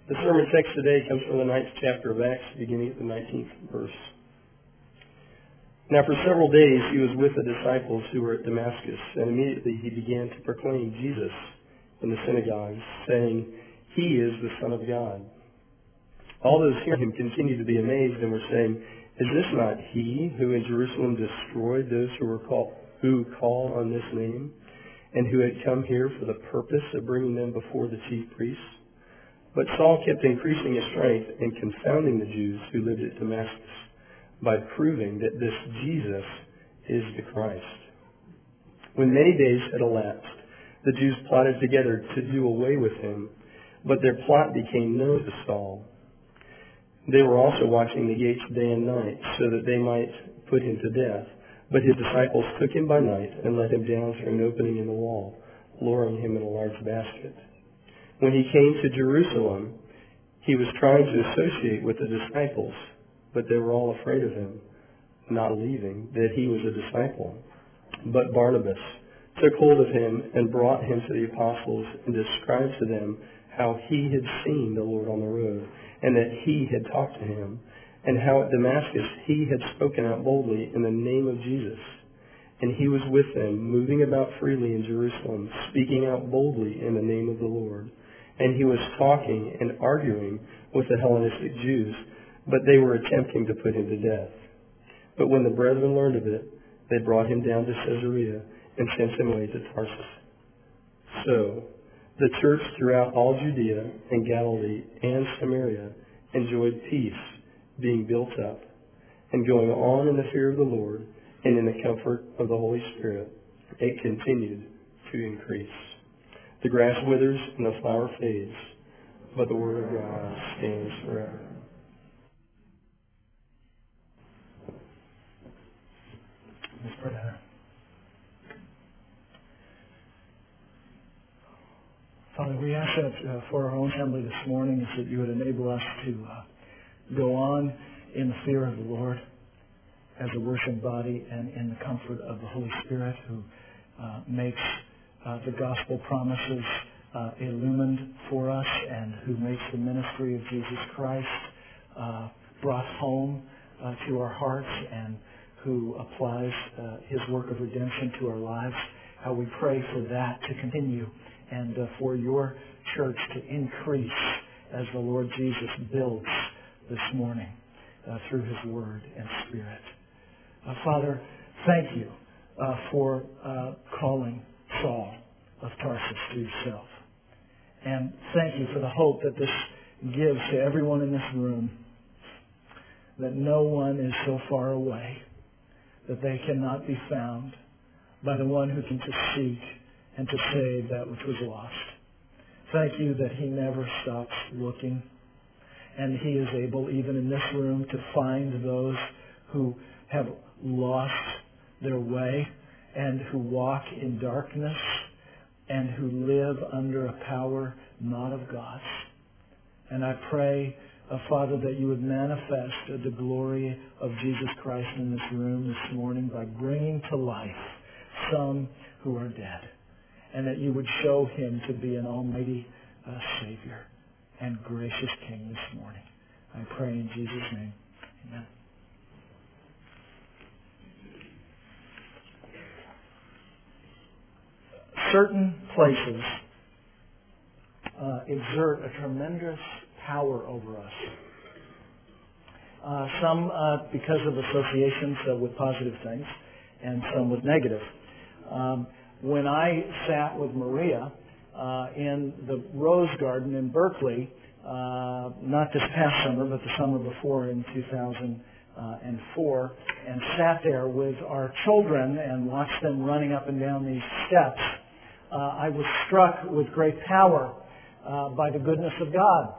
The sermon text today comes from the 9th chapter of Acts, beginning at the 19th verse. Now for several days he was with the disciples who were at Damascus, and immediately he began to proclaim Jesus in the synagogues, saying, "He is the Son of God." All those hearing him continued to be amazed and were saying, "Is this not he who in Jerusalem destroyed those who call on this name, and who had come here for the purpose of bringing them before the chief priests?" But Saul kept increasing his strength and confounding the Jews who lived at Damascus by proving that this Jesus is the Christ. When many days had elapsed, the Jews plotted together to do away with him, but their plot became known to Saul. They were also watching the gates day and night, so that they might put him to death. But his disciples took him by night and let him down through an opening in the wall, lowering him in a large basket. When he came to Jerusalem, he was trying to associate with the disciples, but they were all afraid of him, not believing that he was a disciple. But Barnabas took hold of him and brought him to the apostles and described to them how he had seen the Lord on the road, and that he had talked to him, and how at Damascus he had spoken out boldly in the name of Jesus. And he was with them, moving about freely in Jerusalem, speaking out boldly in the name of the Lord. And he was talking and arguing with the Hellenistic Jews, but they were attempting to put him to death. But when the brethren learned of it, they brought him down to Caesarea and sent him away to Tarsus. So the church throughout all Judea and Galilee and Samaria enjoyed peace, being built up, and going on in the fear of the Lord and in the comfort of the Holy Spirit, it continued to increase. The grass withers and the flower fades, but the word of God stands forever. Let's pray. Father, we ask that for our own assembly this morning is that you would enable us to go on in the fear of the Lord as a worship body and in the comfort of the Holy Spirit, who makes the gospel promises illumined for us, and who makes the ministry of Jesus Christ brought home to our hearts, and who applies his work of redemption to our lives. How we pray for that to continue, and for your church to increase as the Lord Jesus builds this morning through his word and spirit. Father, thank you for calling Saul of Tarsus to yourself. And thank you for the hope that this gives to everyone in this room, that no one is so far away that they cannot be found by the one who can to seek and to save that which was lost. Thank you that he never stops looking, and he is able, even in this room, to find those who have lost their way and who walk in darkness and who live under a power not of God. And I pray, Father, that you would manifest the glory of Jesus Christ in this room this morning by bringing to life some who are dead, and that you would show him to be an almighty Savior and gracious King this morning. I pray in Jesus' name. Amen. Certain places exert a tremendous power over us. Some because of associations with positive things, and some with negative. When I sat with Maria in the Rose Garden in Berkeley, not this past summer, but the summer before in 2004, and sat there with our children and watched them running up and down these steps, I was struck with great power by the goodness of God.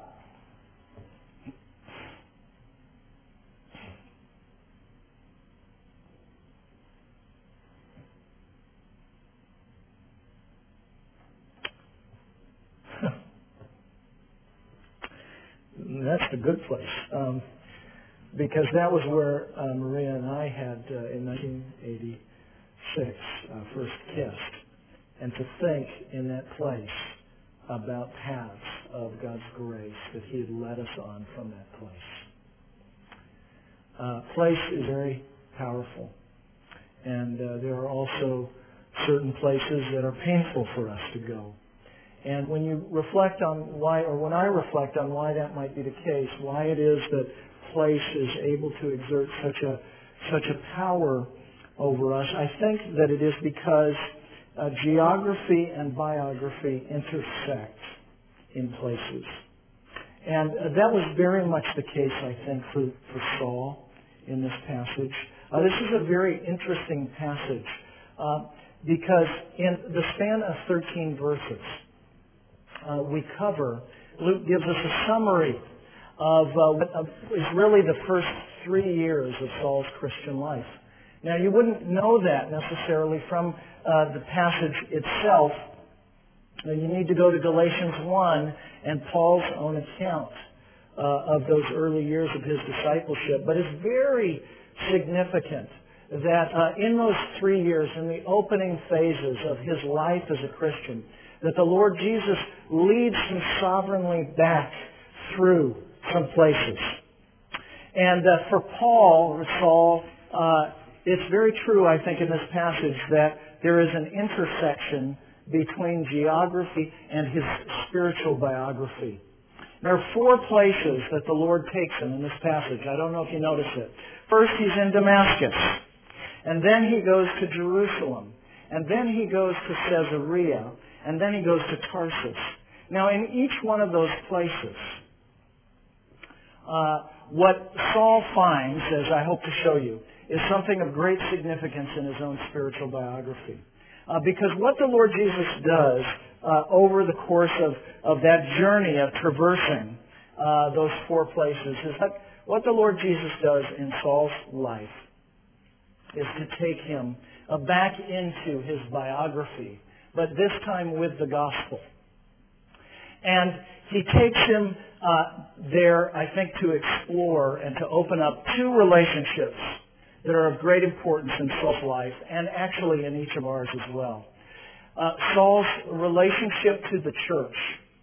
That's the good place, because that was where Maria and I had, in 1986, first kissed. And to think in that place about paths of God's grace that He had led us on from that place. Place is very powerful. And there are also certain places that are painful for us to go. And when you reflect on why, or when I reflect on why that might be the case, why it is that place is able to exert such a power over us, I think that it is because geography and biography intersect in places. And that was very much the case, I think, for Saul in this passage. This is a very interesting passage because in the span of 13 verses, Luke gives us a summary of what is really the first 3 years of Saul's Christian life. Now, you wouldn't know that necessarily from the passage itself. You need to go to Galatians 1 and Paul's own account of those early years of his discipleship. But it's very significant that in those 3 years, in the opening phases of his life as a Christian, that the Lord Jesus leads him sovereignly back through some places. And for Paul, or Saul, it's very true, I think, in this passage that there is an intersection between geography and his spiritual biography. There are 4 places that the Lord takes him in this passage. I don't know if you notice it. First, he's in Damascus. And then he goes to Jerusalem. And then he goes to Caesarea. And then he goes to Tarsus. Now, in each one of those places, what Saul finds, as I hope to show you, is something of great significance in his own spiritual biography. Because what the Lord Jesus does over the course of that journey of traversing those 4 places is that what the Lord Jesus does in Saul's life is to take him back into his biography, but this time with the gospel. And he takes him there, I think, to explore and to open up 2 relationships that are of great importance in Saul's life, and actually in each of ours as well. Saul's relationship to the church.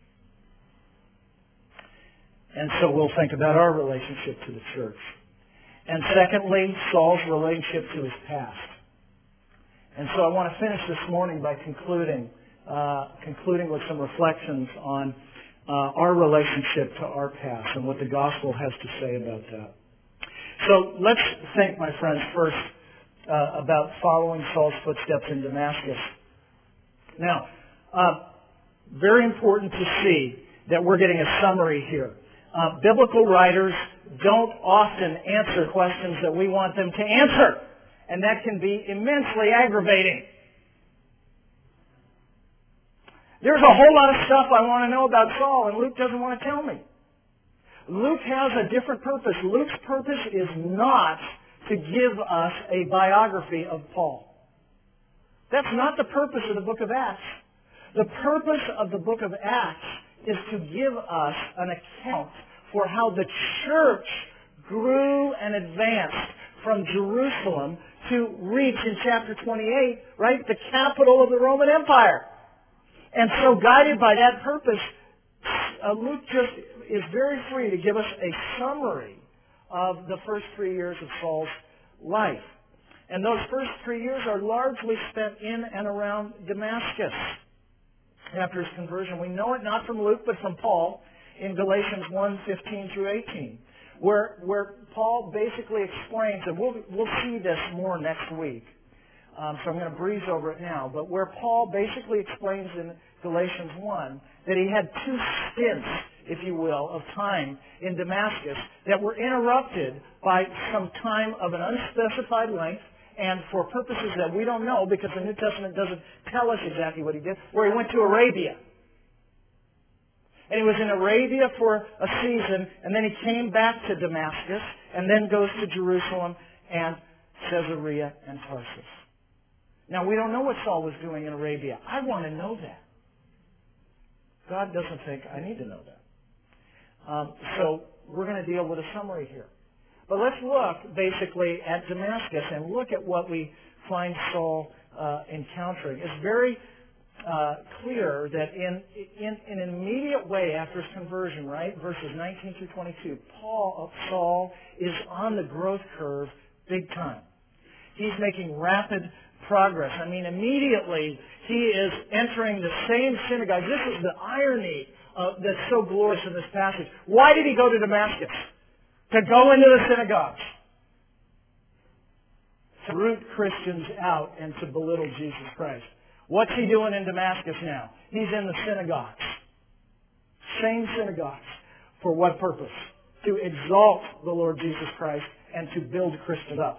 And so we'll think about our relationship to the church. And secondly, Saul's relationship to his past. And so I want to finish this morning by concluding with some reflections on our relationship to our past and what the gospel has to say about that. So let's think, my friends, first about following Saul's footsteps in Damascus. Now, very important to see that we're getting a summary here. Biblical writers don't often answer questions that we want them to answer, and that can be immensely aggravating. There's a whole lot of stuff I want to know about Saul, and Luke doesn't want to tell me. Luke has a different purpose. Luke's purpose is not to give us a biography of Paul. That's not the purpose of the book of Acts. The purpose of the book of Acts is to give us an account for how the church grew and advanced from Jerusalem to reach in chapter 28, right, the capital of the Roman Empire. And so guided by that purpose, Luke just is very free to give us a summary of the first 3 years of Saul's life. And those first 3 years are largely spent in and around Damascus after his conversion. We know it not from Luke, but from Paul in Galatians 1:15 through 18, where Paul basically explains, and we'll see this more next week, so I'm going to breeze over it now, but where Paul basically explains in Galatians 1 that he had 2 stints, if you will, of time in Damascus that were interrupted by some time of an unspecified length and for purposes that we don't know because the New Testament doesn't tell us exactly what he did, where he went to Arabia. And he was in Arabia for a season, and then he came back to Damascus, and then goes to Jerusalem and Caesarea and Tarsus. Now, we don't know what Saul was doing in Arabia. I want to know that. God doesn't think I need to know that. So we're going to deal with a summary here. But let's look basically at Damascus and look at what we find Saul encountering. It's very clear that in an immediate way after his conversion, right, verses 19 through 22, Saul is on the growth curve big time. He's making rapid progress. I mean, immediately he is entering the same synagogue. This is the irony that's so glorious in this passage. Why did he go to Damascus? To go into the synagogues. To root Christians out and to belittle Jesus Christ. What's he doing in Damascus now? He's in the synagogues. Same synagogues. For what purpose? To exalt the Lord Jesus Christ and to build Christians up.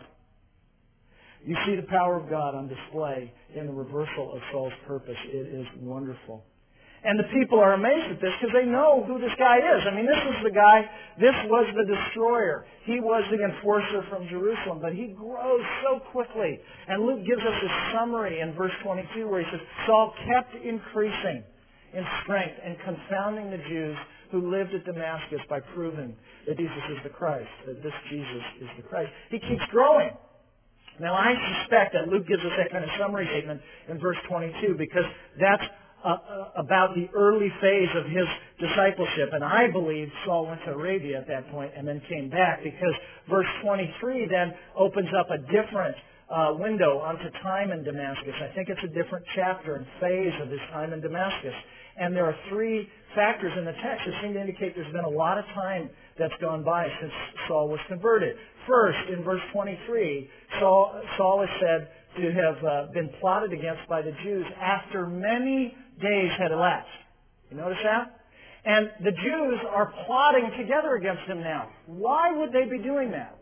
You see the power of God on display in the reversal of Saul's purpose. It is wonderful. And the people are amazed at this because they know who this guy is. I mean, this was the guy, this was the destroyer. He was the enforcer from Jerusalem, but he grows so quickly. And Luke gives us a summary in verse 22 where he says, Saul kept increasing in strength and confounding the Jews who lived at Damascus by proving that Jesus is the Christ, that this Jesus is the Christ. He keeps growing. Now, I suspect that Luke gives us that kind of summary statement in verse 22 because that's about the early phase of his discipleship. And I believe Saul went to Arabia at that point and then came back because verse 23 then opens up a different window onto time in Damascus. I think it's a different chapter and phase of his time in Damascus. And there are three factors in the text that seem to indicate there's been a lot of time that's gone by since Saul was converted. First, in verse 23, Saul is said to have been plotted against by the Jews after many days had elapsed. You notice that? And the Jews are plotting together against him now. Why would they be doing that?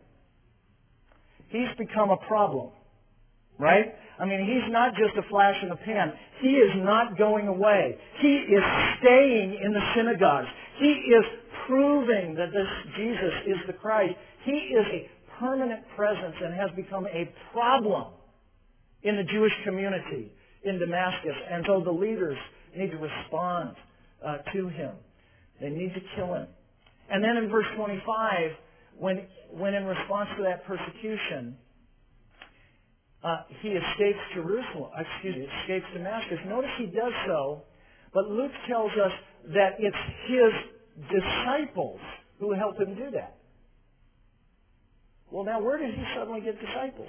He's become a problem. Right? I mean, he's not just a flash in the pan. He is not going away. He is staying in the synagogues. He is proving that this Jesus is the Christ. He is a permanent presence and has become a problem in the Jewish community in Damascus. And so the leaders need to respond to him. They need to kill him. And then in verse 25, when in response to that persecution, he escapes escapes Damascus. Notice he does so, but Luke tells us that it's his disciples who help him do that. Well, now where did he suddenly get disciples?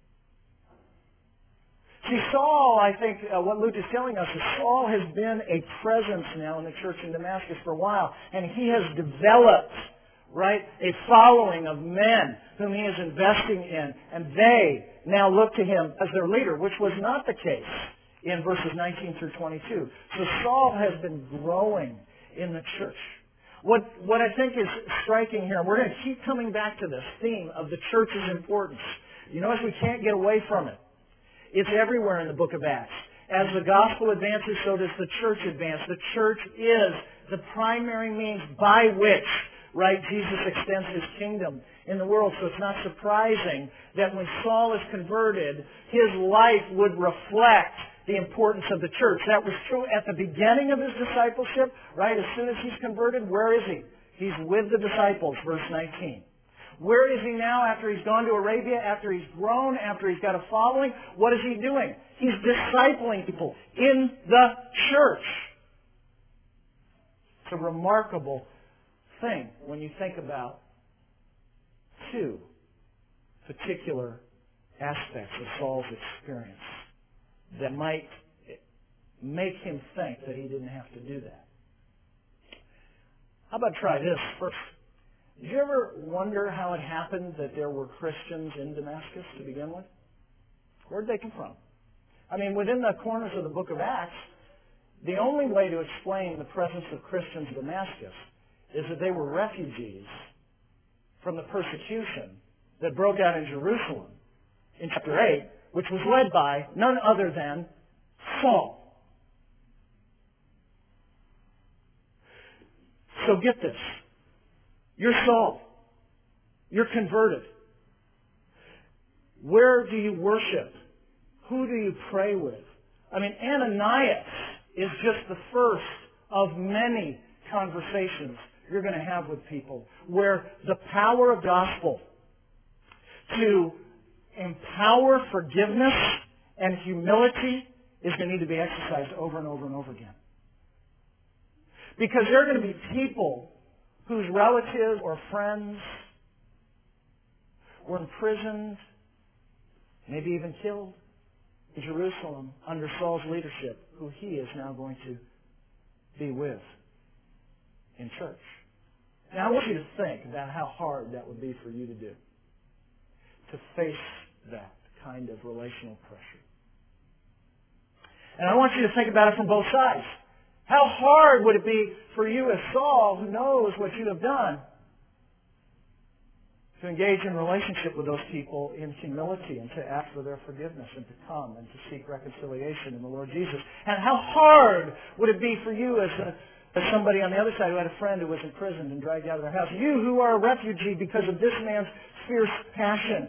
See, Saul, I think what Luke is telling us is Saul has been a presence now in the church in Damascus for a while, and he has developed, right, a following of men whom he is investing in, and they now look to him as their leader, which was not the case in verses 19 through 22. So Saul has been growing in the church. What I think is striking here, and we're going to keep coming back to this theme of the church's importance. You notice we can't get away from it. It's everywhere in the book of Acts. As the gospel advances, so does the church advance. The church is the primary means by which, right, Jesus extends his kingdom in the world. So it's not surprising that when Saul is converted, his life would reflect the importance of the church. That was true at the beginning of his discipleship, right? As soon as he's converted, where is he? He's with the disciples, verse 19. Where is he now after he's gone to Arabia, after he's grown, after he's got a following? What is he doing? He's discipling people in the church. It's a remarkable thing when you think about two particular aspects of Saul's experience that might make him think that he didn't have to do that. How about try this first? Did you ever wonder how it happened that there were Christians in Damascus to begin with? Where did they come from? I mean, within the corners of the book of Acts, the only way to explain the presence of Christians in Damascus is that they were refugees from the persecution that broke out in Jerusalem in chapter 8, which was led by none other than Saul. So get this. You're Saul. You're converted. Where do you worship? Who do you pray with? I mean, Ananias is just the first of many conversations you're going to have with people where the power of gospel to empower forgiveness and humility is going to need to be exercised over and over and over again. Because there are going to be people whose relatives or friends were imprisoned, maybe even killed in Jerusalem under Saul's leadership, who he is now going to be with in church. Now I want you to think about how hard that would be for you to do, to face that kind of relational pressure. And I want you to think about it from both sides. How hard would it be for you as Saul, who knows what you have done, to engage in relationship with those people in humility and to ask for their forgiveness and to come and to seek reconciliation in the Lord Jesus? And how hard would it be for you as somebody on the other side who had a friend who was imprisoned and dragged out of their house? You who are a refugee because of this man's fierce passion.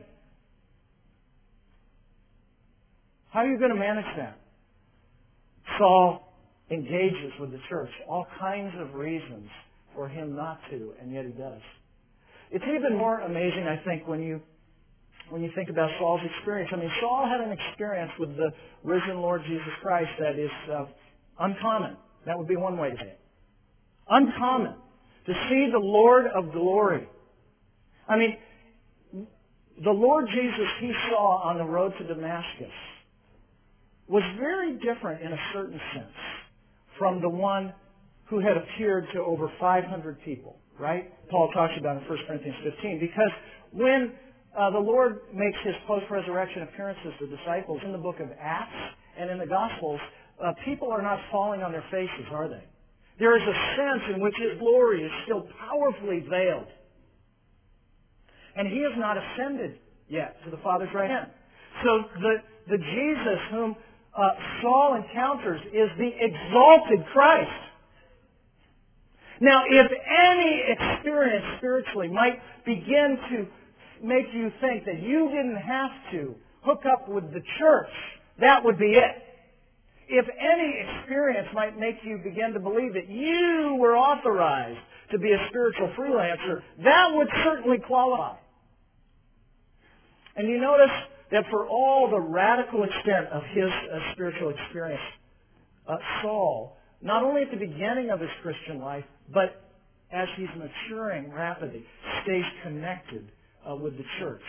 How are you going to manage that? Saul engages with the church. All kinds of reasons for him not to, and yet he does. It's even more amazing, I think, when you think about Saul's experience. I mean, Saul had an experience with the risen Lord Jesus Christ that is uncommon. That would be one way to say it. Uncommon. To see the Lord of glory. I mean, the Lord Jesus he saw on the road to Damascus was very different in a certain sense from the one who had appeared to over 500 people, right? Paul talks about in 1 Corinthians 15. Because when the Lord makes his post-resurrection appearances to disciples in the book of Acts and in the Gospels, people are not falling on their faces, are they? There is a sense in which his glory is still powerfully veiled. And he has not ascended yet to the Father's right hand. So the Jesus whom Saul encounters is the exalted Christ. Now, if any experience spiritually might begin to make you think that you didn't have to hook up with the church, that would be it. If any experience might make you begin to believe that you were authorized to be a spiritual freelancer, that would certainly qualify. And you notice that for all the radical extent of his spiritual experience, Saul, not only at the beginning of his Christian life, but as he's maturing rapidly, stays connected with the church.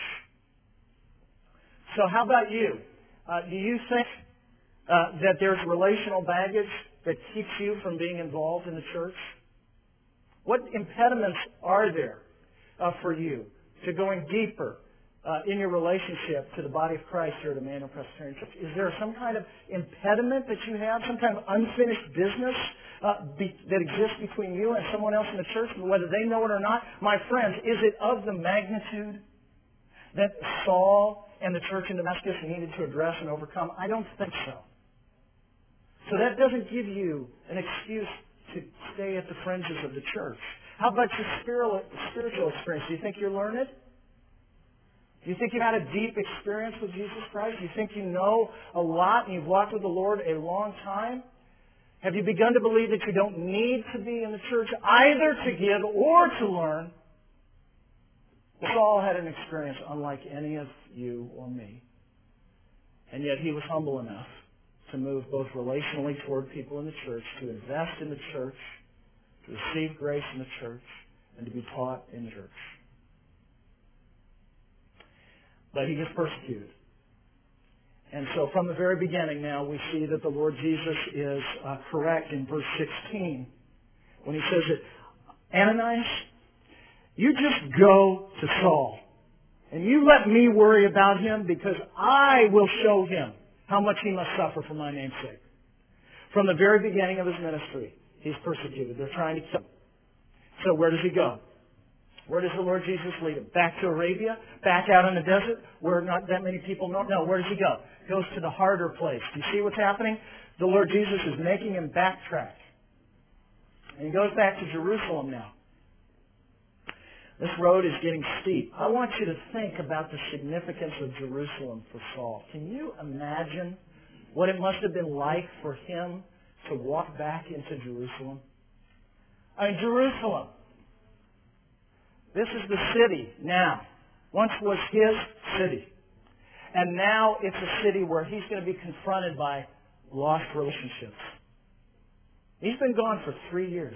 So how about you? Do you think that there's relational baggage that keeps you from being involved in the church? What impediments are there for you to going deeper in your relationship to the body of Christ here at Emmanuel Presbyterian Church? Is there some kind of impediment that you have, some kind of unfinished business that exists between you and someone else in the church, whether they know it or not? My friends, is it of the magnitude that Saul and the church in Damascus needed to address and overcome? I don't think so. So that doesn't give you an excuse to stay at the fringes of the church. How about your spiritual experience? Do you think you're learned? Do you think you've had a deep experience with Jesus Christ? Do you think you know a lot and you've walked with the Lord a long time? Have you begun to believe that you don't need to be in the church either to give or to learn? Saul had an experience unlike any of you or me. And yet he was humble enough to move both relationally toward people in the church, to invest in the church, to receive grace in the church, and to be taught in the church. But he was persecuted. And so from the very beginning now, we see that the Lord Jesus is correct in verse 16 when he says that, Ananias, you just go to Saul and you let me worry about him because I will show him how much he must suffer for my name's sake. From the very beginning of his ministry, he's persecuted. They're trying to kill him. So where does he go? Where does the Lord Jesus lead him? Back to Arabia? Back out in the desert where not that many people know? No, where does he go? He goes to the harder place. Do you see what's happening? The Lord Jesus is making him backtrack. And he goes back to Jerusalem now. This road is getting steep. I want you to think about the significance of Jerusalem for Saul. Can you imagine what it must have been like for him to walk back into Jerusalem? I mean, Jerusalem. This is the city now. Once was his city. And now it's a city where he's going to be confronted by lost relationships. He's been gone for 3 years.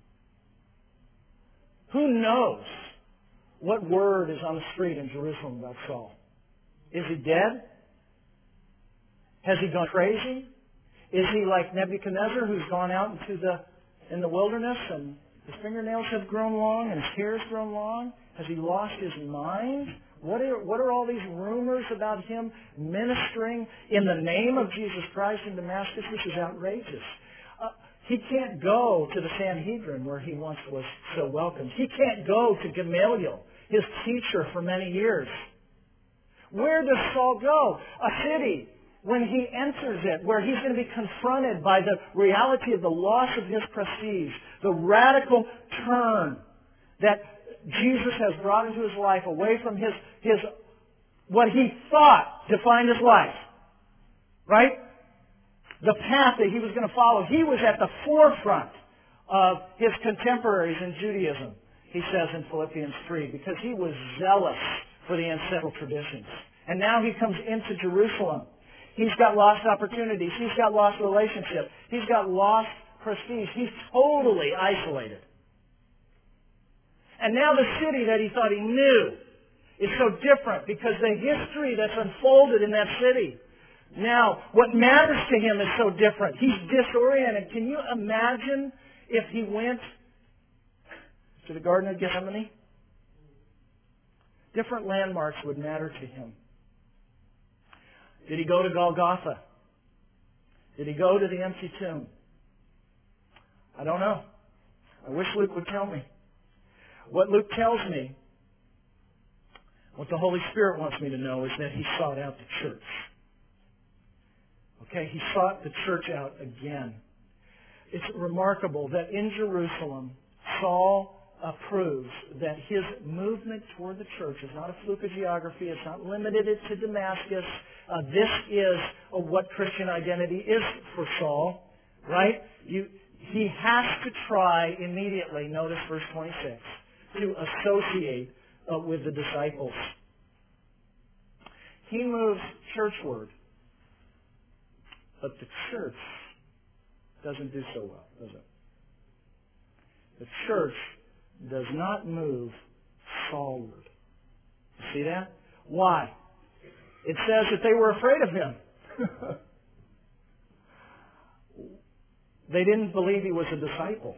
Who knows what word is on the street in Jerusalem about Saul? Is he dead? Has he gone crazy? Is he like Nebuchadnezzar, who's gone out in the wilderness and his fingernails have grown long and his hair has grown long? Has he lost his mind? What are all these rumors about him ministering in the name of Jesus Christ in Damascus? This is outrageous. He can't go to the Sanhedrin where he once was so welcomed. He can't go to Gamaliel, his teacher for many years. Where does Saul go? A city, when he enters it, where he's going to be confronted by the reality of the loss of his prestige, the radical turn that Jesus has brought into his life away from his what he thought defined his life. Right? The path that he was going to follow. He was at the forefront of his contemporaries in Judaism, he says in Philippians 3, because he was zealous for the ancestral traditions. And now he comes into Jerusalem. He's got lost opportunities. He's got lost relationships. He's got lost prestige. He's totally isolated. And now the city that he thought he knew is so different because the history that's unfolded in that city. Now, what matters to him is so different. He's disoriented. Can you imagine if he went to the Garden of Gethsemane? Different landmarks would matter to him. Did he go to Golgotha? Did he go to the empty tomb? I don't know. I wish Luke would tell me. What Luke tells me, what the Holy Spirit wants me to know, is that he sought out the church. Okay, he sought the church out again. It's remarkable that in Jerusalem, Saul proves that his movement toward the church is not a fluke of geography. It's not limited to Damascus. This is what Christian identity is for Saul, right? He has to try immediately, notice verse 26, to associate with the disciples. He moves churchward, but the church doesn't do so well, does it? The church does not move Saulward. See that? Why? It says that they were afraid of him. They didn't believe he was a disciple.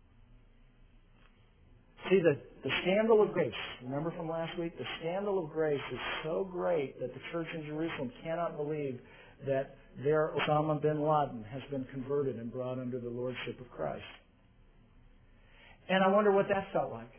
See, the scandal of grace, remember from last week? The scandal of grace is so great that the church in Jerusalem cannot believe that their Osama bin Laden has been converted and brought under the lordship of Christ. And I wonder what that felt like.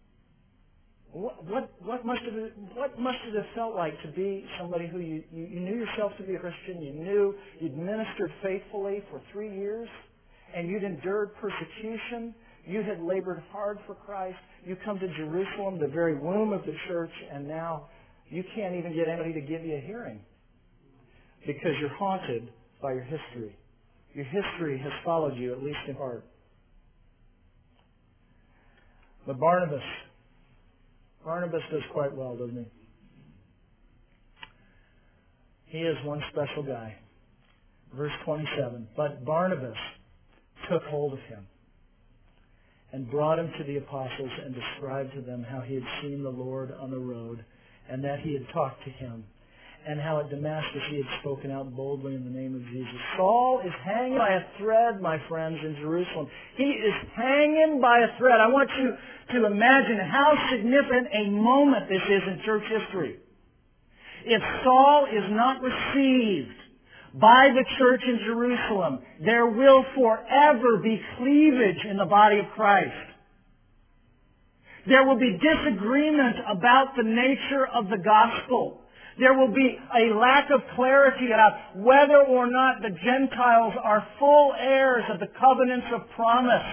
What must it have felt like to be somebody who you knew yourself to be a Christian, you knew you'd ministered faithfully for 3 years, and you'd endured persecution, you had labored hard for Christ, you come to Jerusalem, the very womb of the church, and now you can't even get anybody to give you a hearing because you're haunted by your history. Your history has followed you, at least in part. But Barnabas does quite well, doesn't he? He is one special guy. Verse 27, but Barnabas took hold of him and brought him to the apostles and described to them how he had seen the Lord on the road and that he had talked to him and how at Damascus he had spoken out boldly in the name of Jesus. Saul is hanging by a thread, my friends, in Jerusalem. He is hanging by a thread. I want you to imagine how significant a moment this is in church history. If Saul is not received by the church in Jerusalem, there will forever be cleavage in the body of Christ. There will be disagreement about the nature of the gospel. There will be a lack of clarity about whether or not the Gentiles are full heirs of the covenants of promise.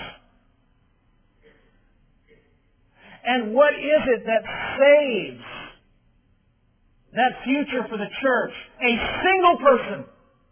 And what is it that saves that future for the church? A single person.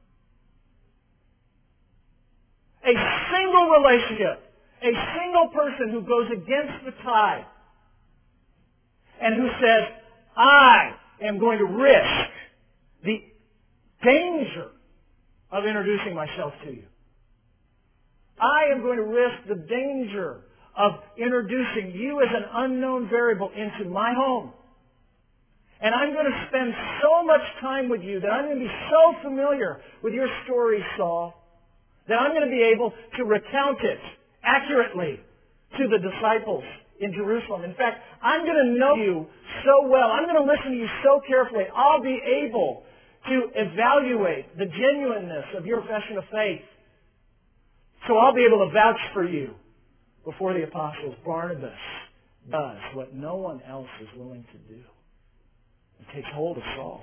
A single relationship. A single person who goes against the tide and who says, I am going to risk the danger of introducing myself to you. I am going to risk the danger of introducing you as an unknown variable into my home. And I'm going to spend so much time with you that I'm going to be so familiar with your story, Saul, that I'm going to be able to recount it accurately to the disciples in Jerusalem. In fact, I'm going to know you so well. I'm going to listen to you so carefully. I'll be able to evaluate the genuineness of your profession of faith. So I'll be able to vouch for you before the apostles. Barnabas does what no one else is willing to do. He takes hold of Saul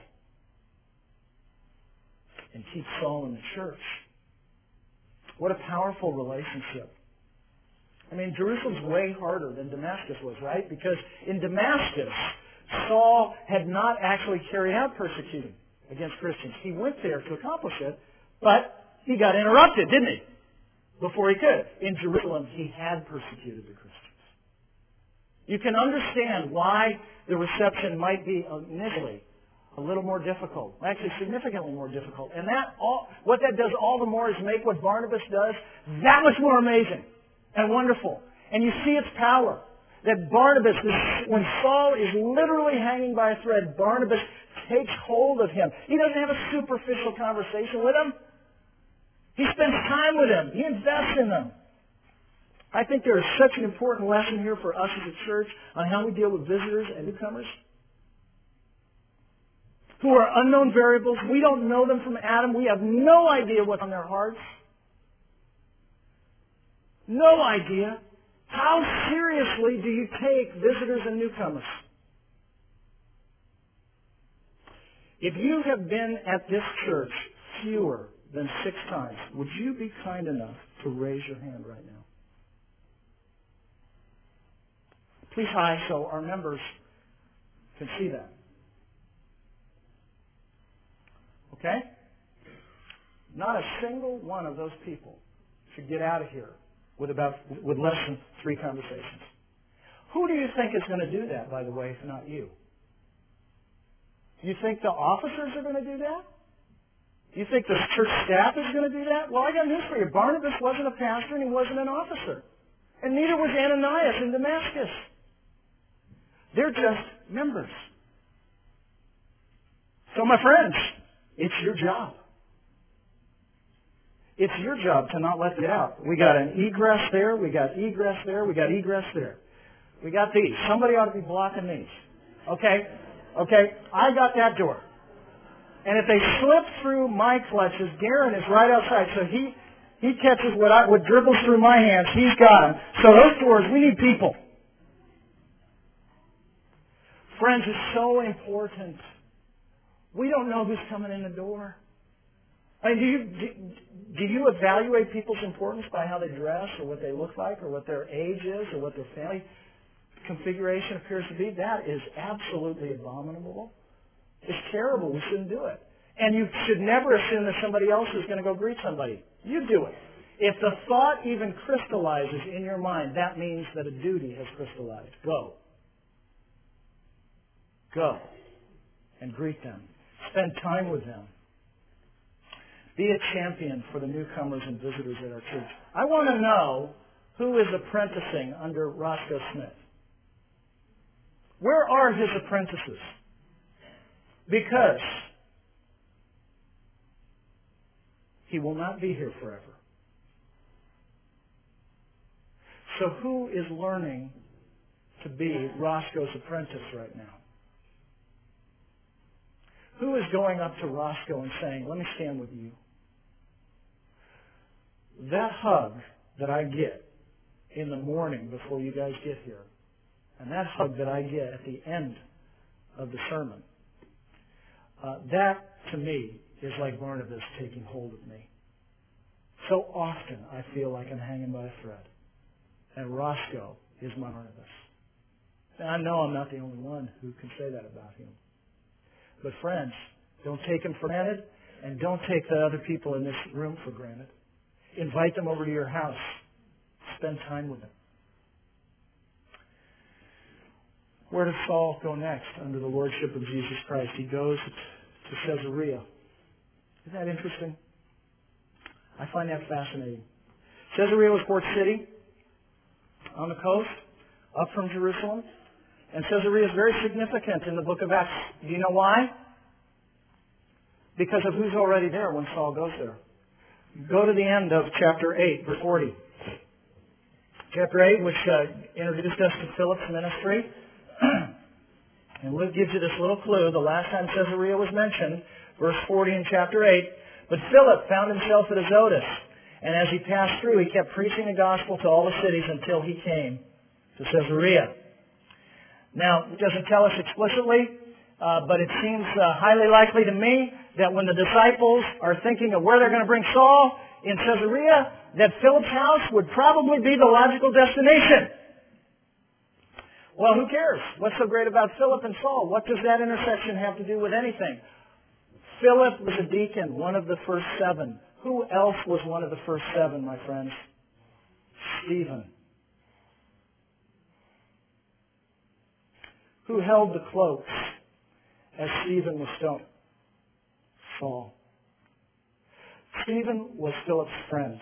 and keeps Saul in the church. What a powerful relationship. I mean, Jerusalem's way harder than Damascus was, right? Because in Damascus, Saul had not actually carried out persecuting against Christians. He went there to accomplish it, but he got interrupted, didn't he? Before he could. In Jerusalem, he had persecuted the Christians. You can understand why the reception might be initially a little more difficult, actually significantly more difficult. And what that does all the more is make what Barnabas does that much more amazing and wonderful. And you see its power. That Barnabas, when Saul is literally hanging by a thread, Barnabas takes hold of him. He doesn't have a superficial conversation with him. He spends time with him. He invests in them. I think there is such an important lesson here for us as a church on how we deal with visitors and newcomers who are unknown variables. We don't know them from Adam. We have no idea what's on their hearts. No idea. How seriously do you take visitors and newcomers? If you have been at this church fewer than 6 times, would you be kind enough to raise your hand right now? Please high so our members can see that. Okay? Not a single one of those people should get out of here with less than 3 conversations. Who do you think is going to do that, by the way, if not you? You think the officers are going to do that? You think the church staff is going to do that? Well, I got news for you. Barnabas wasn't a pastor and he wasn't an officer. And neither was Ananias in Damascus. They're just members. So, my friends, it's your job. It's your job to not let it out. We got an egress there, we got egress there, we got egress there. We got these. Somebody ought to be blocking these. Okay? I got that door. And if they slip through my clutches, Garen is right outside. So he catches what dribbles through my hands. He's got them. So those doors, we need people. Friends, it's so important. We don't know who's coming in the door. I mean, do you evaluate people's importance by how they dress or what they look like or what their age is or what their family configuration appears to be? That is absolutely abominable. It's terrible. We shouldn't do it. And you should never assume that somebody else is going to go greet somebody. You do it. If the thought even crystallizes in your mind, that means that a duty has crystallized. Go and greet them. Spend time with them. Be a champion for the newcomers and visitors at our church. I want to know who is apprenticing under Roscoe Smith. Where are his apprentices? Because he will not be here forever. So who is learning to be Roscoe's apprentice right now? Who is going up to Roscoe and saying, let me stand with you? That hug that I get in the morning before you guys get here, and that hug that I get at the end of the sermon, that to me is like Barnabas taking hold of me. So often I feel like I'm hanging by a thread. And Roscoe is my Barnabas. And I know I'm not the only one who can say that about him. But friends, don't take him for granted, and don't take the other people in this room for granted. Invite them over to your house. Spend time with them. Where does Saul go next under the lordship of Jesus Christ? He goes to Caesarea. Isn't that interesting? I find that fascinating. Caesarea was port city on the coast, up from Jerusalem. And Caesarea is very significant in the book of Acts. Do you know why? Because of who's already there when Saul goes there. Go to the end of chapter 8, verse 40. Chapter 8, which introduced us to Philip's ministry. And Luke gives you this little clue. The last time Caesarea was mentioned, verse 40 in chapter 8. But Philip found himself at Azotus. And as he passed through, he kept preaching the gospel to all the cities until he came to Caesarea. Now, it doesn't tell us explicitly, but it seems highly likely to me that when the disciples are thinking of where they're going to bring Saul in Caesarea, that Philip's house would probably be the logical destination. Well, who cares? What's so great about Philip and Saul? What does that intersection have to do with anything? Philip was a deacon, one of the first 7. Who else was one of the first 7, my friends? Stephen. Who held the cloaks as Stephen was stoned? Saul. Stephen was Philip's friend.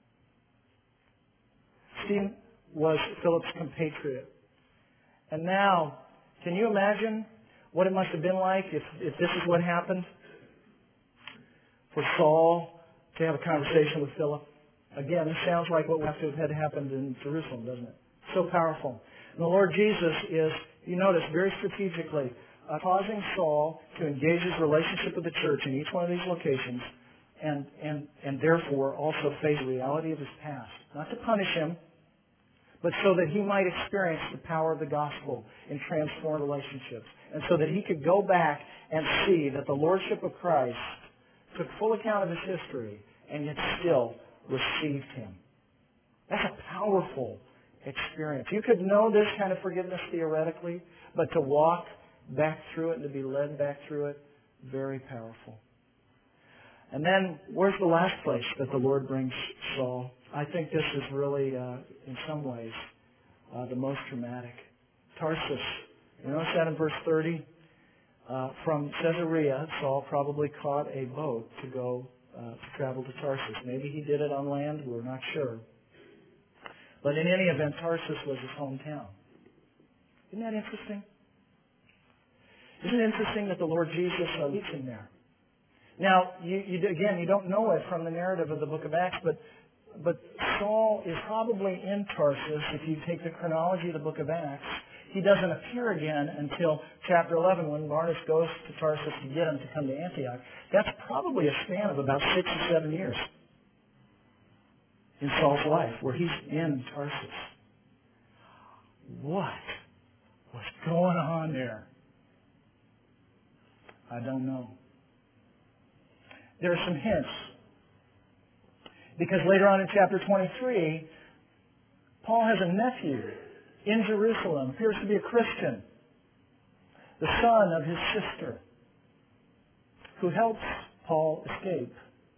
Stephen was Philip's compatriot. And now, can you imagine what it must have been like if this is what happened? For Saul to have a conversation with Philip. Again, this sounds like what would have to have had happened in Jerusalem, doesn't it? So powerful. And the Lord Jesus is, you notice, very strategically causing Saul to engage his relationship with the church in each one of these locations and therefore also face the reality of his past. Not to punish him, but so that he might experience the power of the gospel in transformed relationships. And so that he could go back and see that the Lordship of Christ took full account of his history and yet still received him. That's a powerful experience. You could know this kind of forgiveness theoretically, but to walk back through it and to be led back through it, very powerful. And then, where's the last place that the Lord brings Saul? I think this is really, in some ways, the most dramatic. Tarsus. You notice that in verse 30? From Caesarea, Saul probably caught a boat to go to travel to Tarsus. Maybe he did it on land. We're not sure. But in any event, Tarsus was his hometown. Isn't that interesting? Isn't it interesting that the Lord Jesus leads him there? Now, again, you don't know it from the narrative of the book of Acts, but Saul is probably in Tarsus if you take the chronology of the book of Acts. He doesn't appear again until chapter 11 when Barnabas goes to Tarsus to get him to come to Antioch. That's probably a span of about 6 or 7 years in Saul's life where he's in Tarsus. What was going on there? I don't know. There are some hints. Because later on in chapter 23, Paul has a nephew in Jerusalem, appears to be a Christian, the son of his sister, who helps Paul escape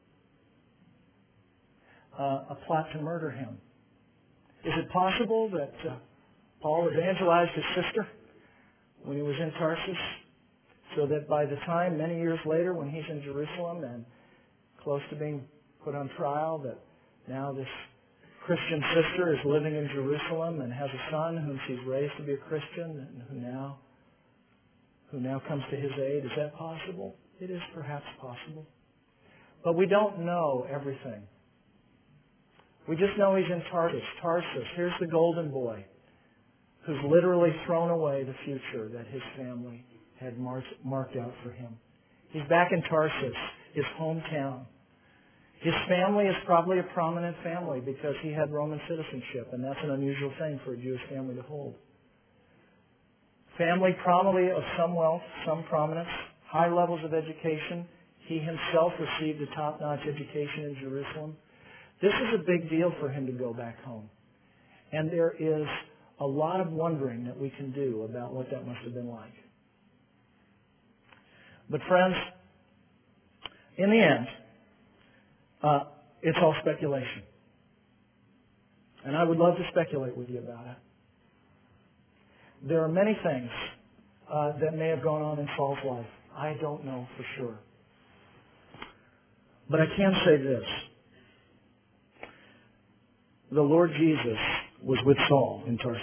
a plot to murder him. Is it possible that Paul evangelized his sister when he was in Tarsus, so that by the time, many years later, when he's in Jerusalem and close to being put on trial, that now this Christian sister is living in Jerusalem and has a son whom she's raised to be a Christian and who now comes to his aid? Is that possible? It is perhaps possible. But we don't know everything. We just know he's in Tarsus. Tarsus, here's the golden boy who's literally thrown away the future that his family had marked out for him. He's back in Tarsus, his hometown. His family is probably a prominent family because he had Roman citizenship, and that's an unusual thing for a Jewish family to hold. Family probably of some wealth, some prominence, high levels of education. He himself received a top-notch education in Jerusalem. This is a big deal for him to go back home. And there is a lot of wondering that we can do about what that must have been like. But friends, in the end, it's all speculation. And I would love to speculate with you about it. There are many things that may have gone on in Saul's life. I don't know for sure. But I can say this. the Lord Jesus was with Saul in Tarsus.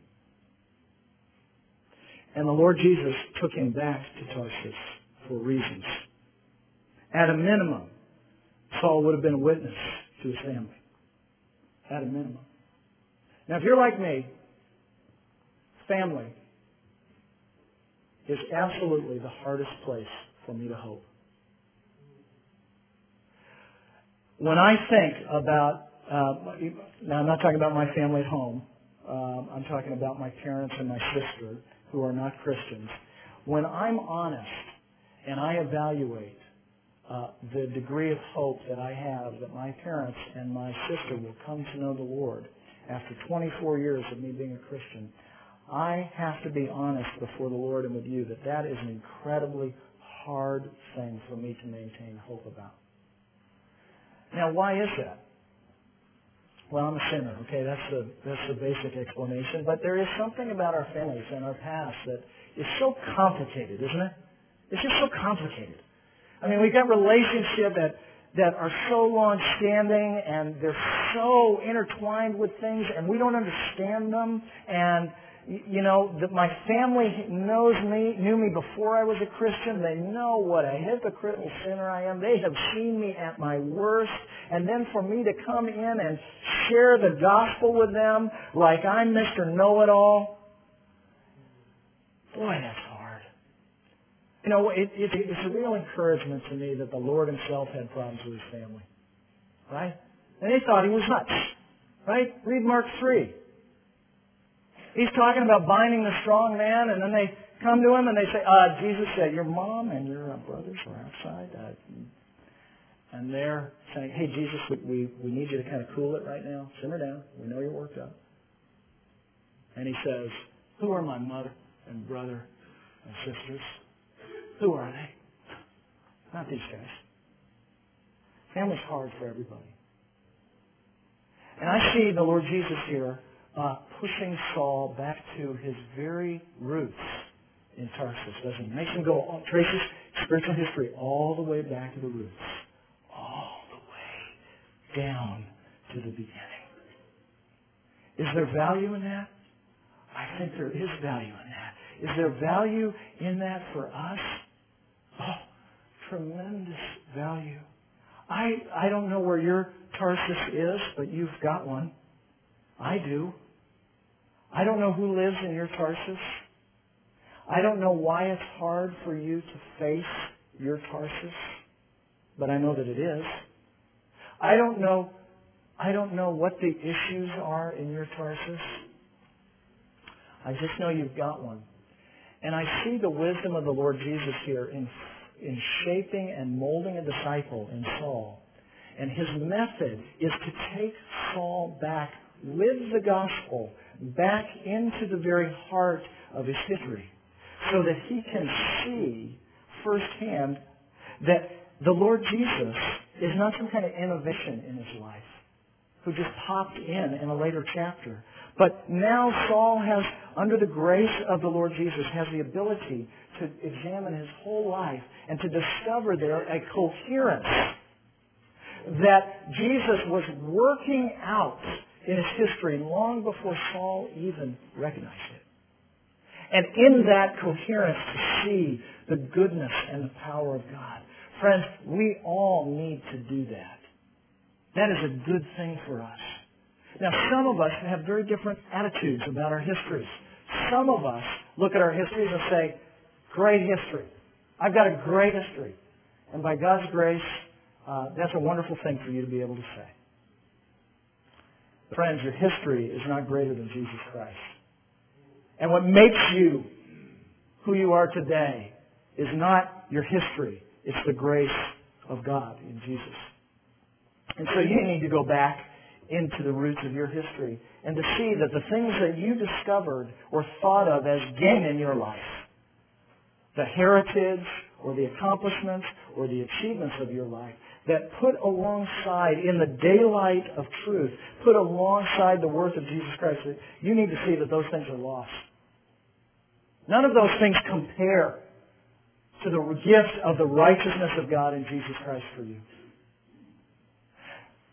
And the Lord Jesus took him back to Tarsus for reasons. At a minimum, Saul would have been a witness to his family. At a minimum. Now, if you're like me, family is absolutely the hardest place for me to hope. When I think about, now I'm not talking about my family at home, I'm talking about my parents and my sister who are not Christians. When I'm honest and I evaluate the degree of hope that I have that my parents and my sister will come to know the Lord after 24 years of me being a Christian, I have to be honest before the Lord and with you that that is an incredibly hard thing for me to maintain hope about. Now, why is that? Well, I'm a sinner, okay? That's the basic explanation. But there is something about our families and our past that is so complicated, isn't it? It's just so complicated. I mean, we've got relationships that are so long-standing and they're so intertwined with things and we don't understand them. And, you know, my family knew me before I was a Christian. They know what a hypocritical sinner I am. They have seen me at my worst. And then for me to come in and share the gospel with them like I'm Mr. Know-It-All, boy, that's hard. You know, it's a real encouragement to me that the Lord himself had problems with his family. Right? And they thought he was nuts. Right? Read Mark 3. He's talking about binding the strong man, and then they come to him and they say, Jesus said, your mom and your brothers are outside. And they're saying, hey, Jesus, we need you to kind of cool it right now. Simmer down. We know you're worked up. And he says, who are my mother and brother and sisters? Who are they? Not these guys. Family's hard for everybody. And I see the Lord Jesus here pushing Saul back to his very roots in Tarsus, doesn't he? Makes him go, traces spiritual history all the way back to the roots. All the way down to the beginning. Is there value in that? I think there is value in that. Is there value in that for us? Oh, tremendous value. I don't know where your Tarsus is, but you've got one. I do. I don't know who lives in your Tarsus. I don't know why it's hard for you to face your Tarsus, but I know that it is. I don't know what the issues are in your Tarsus. I just know you've got one. And I see the wisdom of the Lord Jesus here in shaping and molding a disciple in Saul. And his method is to take Saul back with the gospel back into the very heart of his history so that he can see firsthand that the Lord Jesus is not some kind of innovation in his life who just popped in a later chapter. But now Saul has, under the grace of the Lord Jesus, has the ability to examine his whole life and to discover there a coherence that Jesus was working out in his history long before Saul even recognized it. And in that coherence to see the goodness and the power of God. Friends, we all need to do that. That is a good thing for us. Now, some of us have very different attitudes about our histories. Some of us look at our histories and say, great history. I've got a great history. And by God's grace, that's a wonderful thing for you to be able to say. Friends, your history is not greater than Jesus Christ. And what makes you who you are today is not your history. It's the grace of God in Jesus. And so you need to go back into the roots of your history and to see that the things that you discovered or thought of as gain in your life, the heritage or the accomplishments or the achievements of your life, that put alongside, in the daylight of truth, put alongside the worth of Jesus Christ, you need to see that those things are lost. None of those things compare to the gift of the righteousness of God in Jesus Christ for you.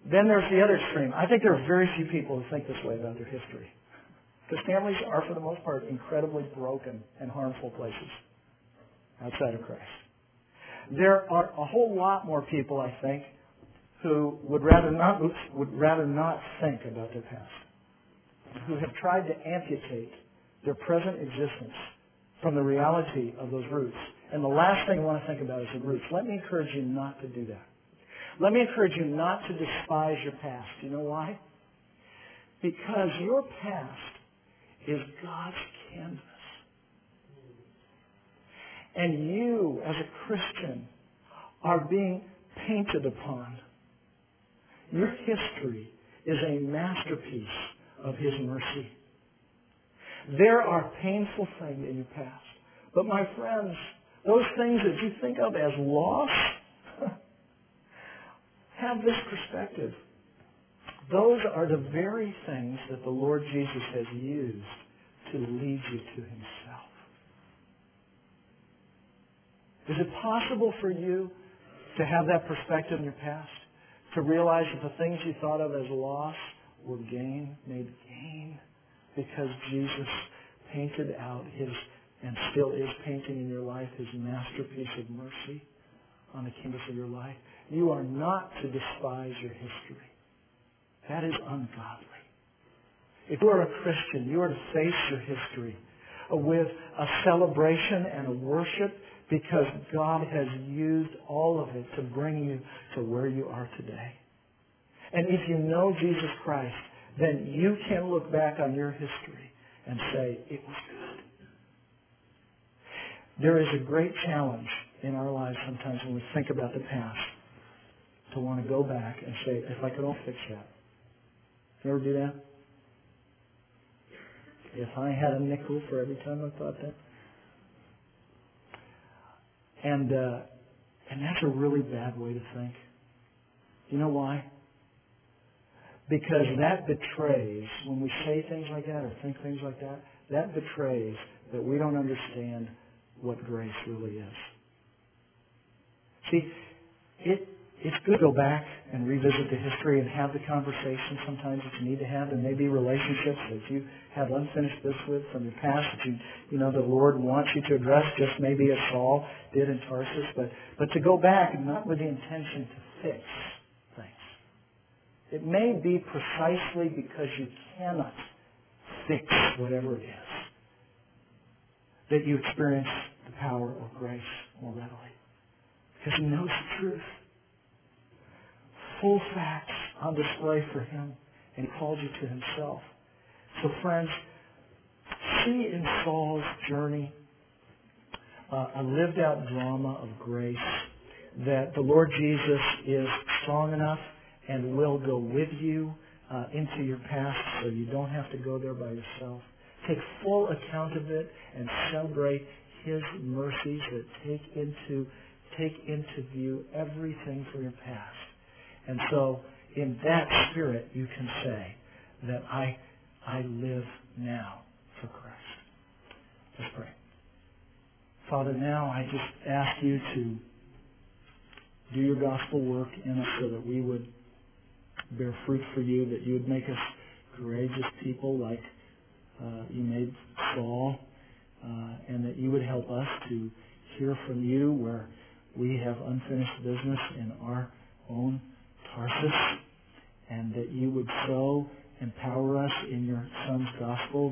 Then there's the other extreme. I think there are very few people who think this way about their history. Because families are, for the most part, incredibly broken and harmful places outside of Christ. There are a whole lot more people, I think, who would rather not think about their past, who have tried to amputate their present existence from the reality of those roots. And the last thing I want to think about is the roots. Let me encourage you not to do that. Let me encourage you not to despise your past. You know why? Because your past is God's canvas. And you, as a Christian, are being painted upon. Your history is a masterpiece of His mercy. There are painful things in your past. But my friends, those things that you think of as loss, have this perspective. Those are the very things that the Lord Jesus has used to lead you to Himself. Is it possible for you to have that perspective in your past? To realize that the things you thought of as loss were made gain, because Jesus painted out His, and still is painting in your life, His masterpiece of mercy on the canvas of your life? You are not to despise your history. That is ungodly. If you are a Christian, you are to face your history with a celebration and a worship, because God has used all of it to bring you to where you are today. And if you know Jesus Christ, then you can look back on your history and say, it was good. There is a great challenge in our lives sometimes when we think about the past, to want to go back and say, if I could only fix that. You ever do that? If I had a nickel for every time I thought that. And that's a really bad way to think. You know why? Because that betrays, when we say things like that or think things like that, that betrays that we don't understand what grace really is. See, it's good to go back and revisit the history and have the conversation sometimes that you need to have. There may be relationships that you have unfinished business with from your past that you know the Lord wants you to address, just maybe as Saul did in Tarsus, but to go back and not with the intention to fix things. It may be precisely because you cannot fix whatever it is that you experience the power of grace more readily. Because He knows the truth. Full facts on display for Him, and He called you to Himself. So friends, see in Saul's journey a lived out drama of grace, that the Lord Jesus is strong enough and will go with you into your past, so you don't have to go there by yourself. Take full account of it and celebrate His mercies that take into view everything from your past. And so, in that spirit, you can say that I live now for Christ. Let's pray. Father, now I just ask You to do Your gospel work in us so that we would bear fruit for You, that You would make us courageous people like You made Saul, and that You would help us to hear from You where we have unfinished business in our own Tarsus, and that You would so empower us in Your Son's gospel